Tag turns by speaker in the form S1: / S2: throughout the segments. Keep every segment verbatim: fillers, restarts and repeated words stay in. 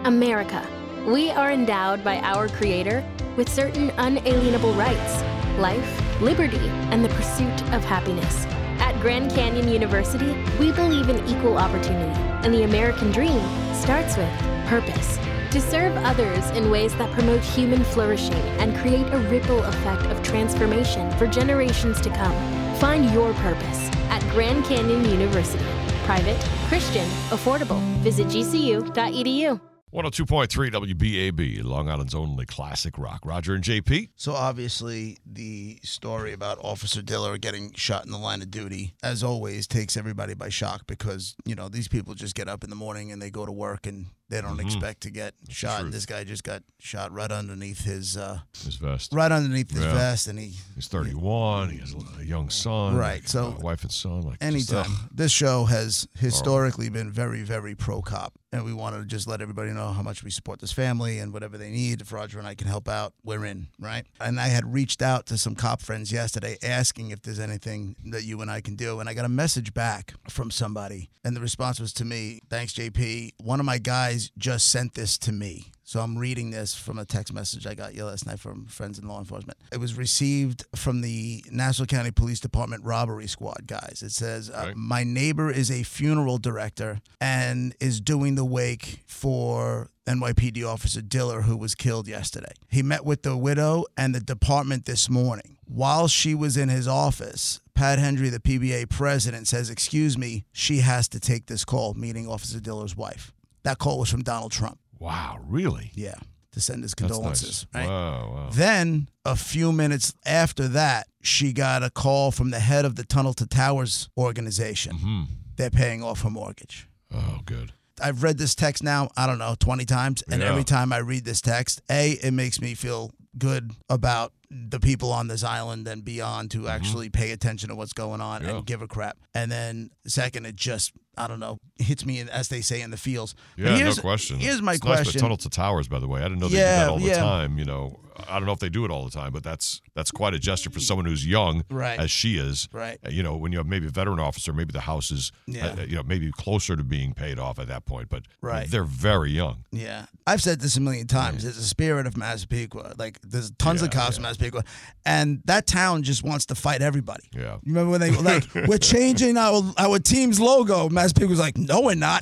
S1: America. We are endowed by our Creator with certain unalienable rights: life, liberty, and the pursuit of happiness. At Grand Canyon University, we believe in equal opportunity, and the American dream starts with purpose. To serve others in ways that promote human flourishing and create a ripple effect of transformation for generations to come. Find your purpose at Grand Canyon University. Private, Christian, affordable. Visit G C U dot E D U.
S2: one oh two point three W B A B, Long Island's only classic rock. Roger and J P.
S3: So obviously the story about Officer Diller getting shot in the line of duty, as always, takes everybody by shock because, you know, these people just get up in the morning and they go to work and they don't mm-hmm. expect to get That's shot. And this guy just got shot right underneath his uh,
S2: his vest.
S3: Right underneath his
S2: yeah.
S3: vest, and he
S2: he's thirty-one. He has a young son,
S3: right? So
S2: a wife and son. Like
S3: anytime.
S2: Just, uh,
S3: this show has historically been very, very pro cop, and we wanted to just let everybody know how much we support this family and whatever they need. If Roger and I can help out, we're in, right? And I had reached out to some cop friends yesterday asking if there's anything that you and I can do, and I got a message back from somebody, and the response was to me, "Thanks, J P. One of my guys just sent this to me." So I'm reading this from a text message I got last night from friends in law enforcement. It was received from the Nassau County Police Department robbery squad guys. It says, uh,
S2: right.
S3: my neighbor is a funeral director and is doing the wake for N Y P D officer Diller, who was killed yesterday. He met with the widow and the department this morning. While she was in his office, Pat Hendry, the P B A president, says, "Excuse me, she has to take this call," meaning Officer Diller's wife. That call was from Donald Trump.
S2: Wow, really?
S3: Yeah, to send his condolences.
S2: Nice.
S3: Right?
S2: Wow, wow.
S3: Then, a few minutes after that, she got a call from the head of the Tunnel to Towers organization.
S2: Mm-hmm.
S3: They're paying off her mortgage.
S2: Oh, good.
S3: I've read this text now, I don't know, twenty times. And
S2: yeah.
S3: every time I read this text, A, it makes me feel good about the people on this island and beyond to mm-hmm. actually pay attention to what's going on yeah. and give a crap. And then second, it just, I don't know, hits me, in, as they say, in the feels.
S2: Yeah, no question.
S3: Here's my
S2: it's
S3: question.
S2: Nice, but Tunnel to Towers, by the way. I didn't know they
S3: yeah,
S2: did that all the
S3: yeah.
S2: time, you know. I don't know if they do it all the time, but that's that's quite a gesture for someone who's young,
S3: right.
S2: as she is.
S3: Right.
S2: You know, when you have maybe a veteran officer, maybe the house is,
S3: yeah.
S2: uh, you know, maybe closer to being paid off at that point. But
S3: right.
S2: you know, they're very young.
S3: Yeah. I've said this a million times. There's a spirit of Massapequa. Like, there's tons
S2: yeah,
S3: of cops
S2: yeah.
S3: in Massapequa. And that town just wants to fight everybody.
S2: Yeah.
S3: You remember when they were like, we're changing our, our team's logo? Massapequa was like, no, we're not.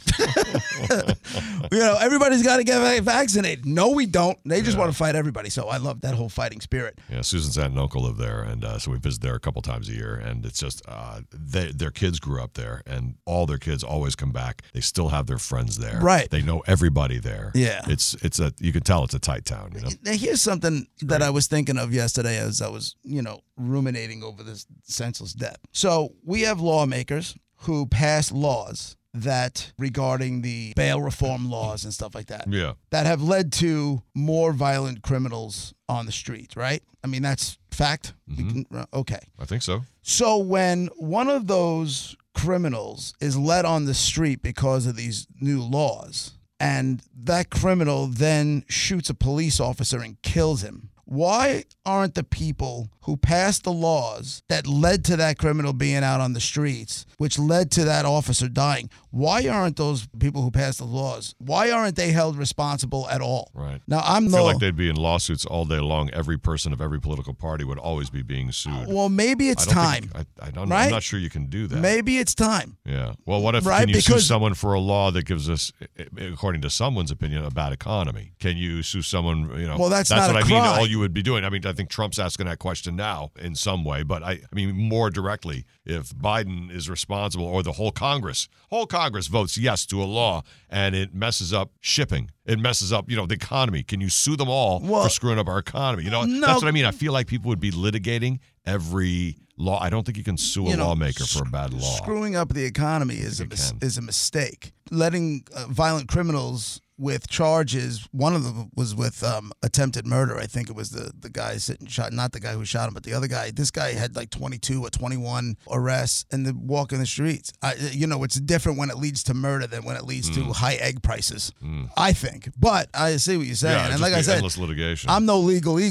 S3: You know, everybody's got to get vaccinated. No, we don't. They just yeah. want to fight everybody. So I love that whole fighting spirit.
S2: Yeah, Susan's aunt and uncle live there, and uh, so we visit there a couple times a year. And it's just uh, they, their kids grew up there, and all their kids always come back. They still have their friends there.
S3: Right.
S2: They know everybody there.
S3: Yeah.
S2: It's it's a you can tell it's a tight town. You know.
S3: Now, here's something that I was thinking of yesterday as I was, you know, ruminating over this senseless death. So we have lawmakers who pass laws that regarding the bail reform laws and stuff like that.
S2: Yeah.
S3: That have led to more violent criminals on the streets, right? I mean, that's fact.
S2: Mm-hmm.
S3: We can, okay.
S2: I think so.
S3: So when one of those criminals is let on the street because of these new laws, and that criminal then shoots a police officer and kills him, why aren't the people who passed the laws that led to that criminal being out on the streets, which led to that officer dying, why aren't those people who passed the laws, why aren't they held responsible at all?
S2: Right.
S3: Now, I'm
S2: I
S3: no,
S2: feel like they'd be in lawsuits all day long. Every person of every political party would always be being sued.
S3: Well, maybe it's
S2: I don't
S3: time.
S2: Think, I, I don't,
S3: right?
S2: I'm not sure you can do that.
S3: Maybe it's time.
S2: Yeah. Well, what if
S3: right?
S2: can you
S3: because,
S2: sue someone for a law that gives us, according to someone's opinion, a bad economy? Can you sue someone, you know?
S3: Well, that's,
S2: that's
S3: not
S2: what
S3: a
S2: I
S3: crime.
S2: mean. All you would be doing. I mean, I think Trump's asking that question now in some way, but I, I mean, more directly, if Biden is responsible or the whole Congress, whole Congress votes yes to a law and it messes up shipping, it messes up, you know, the economy. Can you sue them all
S3: well,
S2: for screwing up our economy? You know,
S3: no,
S2: that's what I mean. I feel like people would be litigating every law. I don't think you can sue a
S3: you know,
S2: lawmaker for a bad law.
S3: Screwing up the economy is a mis- is a mistake. Letting uh, violent criminals with charges, one of them was with um, attempted murder. I think it was the, the guy sitting shot, not the guy who shot him, but the other guy. This guy had like twenty-two or twenty-one arrests and then walking the streets. I, you know, it's different when it leads to murder than when it leads mm. to high egg prices, mm. I think. But I see what you're saying.
S2: Yeah,
S3: and like I said,
S2: endless litigation.
S3: I'm no legal eagle.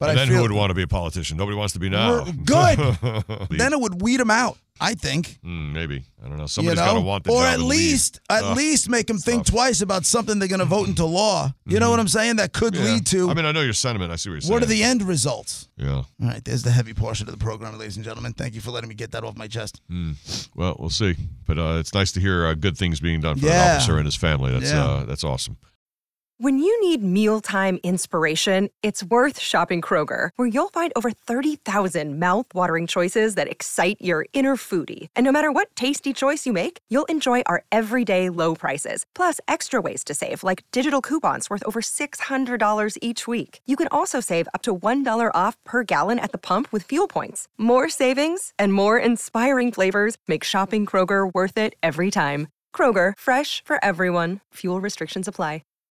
S3: But
S2: and
S3: I
S2: then
S3: feel
S2: who would want to be a politician? Nobody wants to be now.
S3: Good. Then it would weed them out, I think.
S2: Mm, maybe. I don't know. Somebody's
S3: you know?
S2: got to want the
S3: or
S2: job
S3: at
S2: and
S3: least,
S2: leave.
S3: at
S2: Ugh,
S3: least make them think
S2: tough.
S3: twice about something they're going to vote into law. You know what I'm saying? That could
S2: Yeah.
S3: lead to.
S2: I mean, I know your sentiment. I see what you're saying.
S3: What are the end results?
S2: Yeah.
S3: All right, there's the heavy portion of the program, ladies and gentlemen. Thank you for letting me get that off my chest.
S2: Mm. Well, we'll see. But uh, it's nice to hear uh, good things being done for
S3: Yeah.
S2: an officer and his family. That's
S3: Yeah.
S2: uh, that's awesome.
S4: When you need mealtime inspiration, it's worth shopping Kroger, where you'll find over thirty thousand mouth-watering choices that excite your inner foodie. And no matter what tasty choice you make, you'll enjoy our everyday low prices, plus extra ways to save, like digital coupons worth over six hundred dollars each week. You can also save up to one dollar off per gallon at the pump with fuel points. More savings and more inspiring flavors make shopping Kroger worth it every time. Kroger, fresh for everyone. Fuel restrictions apply.